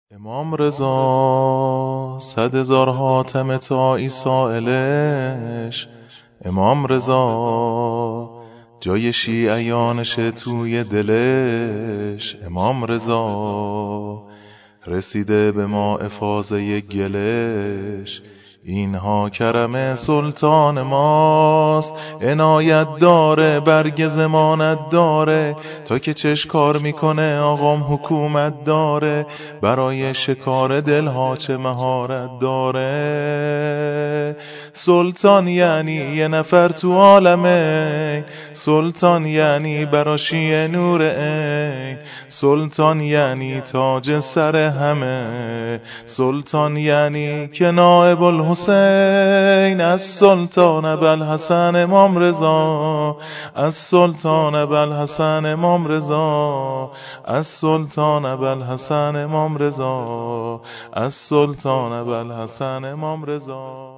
امام رضا 100,000 حاتم تایی سائلش. امام رضا جای شیعیانشه توی دلش. امام رضا رسیده به ما افاضه گلش. اینها کرم سلطان ماست، عنایت داره برگ زمانت داره. تا که چش کار میکنه آقام حکومت داره، برای شکار دلها چه مهارت داره. سلطان یعنی یه نفر تو عالمه، سلطان یعنی براشی نور عین، سلطان یعنی تاج سر همه، سلطان یعنی که نائب الحسین. از سلطان ابوالحسن امام رضا، از سلطان ابوالحسن امام رضا، از سلطان ابوالحسن امام رضا، از سلطان ابوالحسن امام رضا.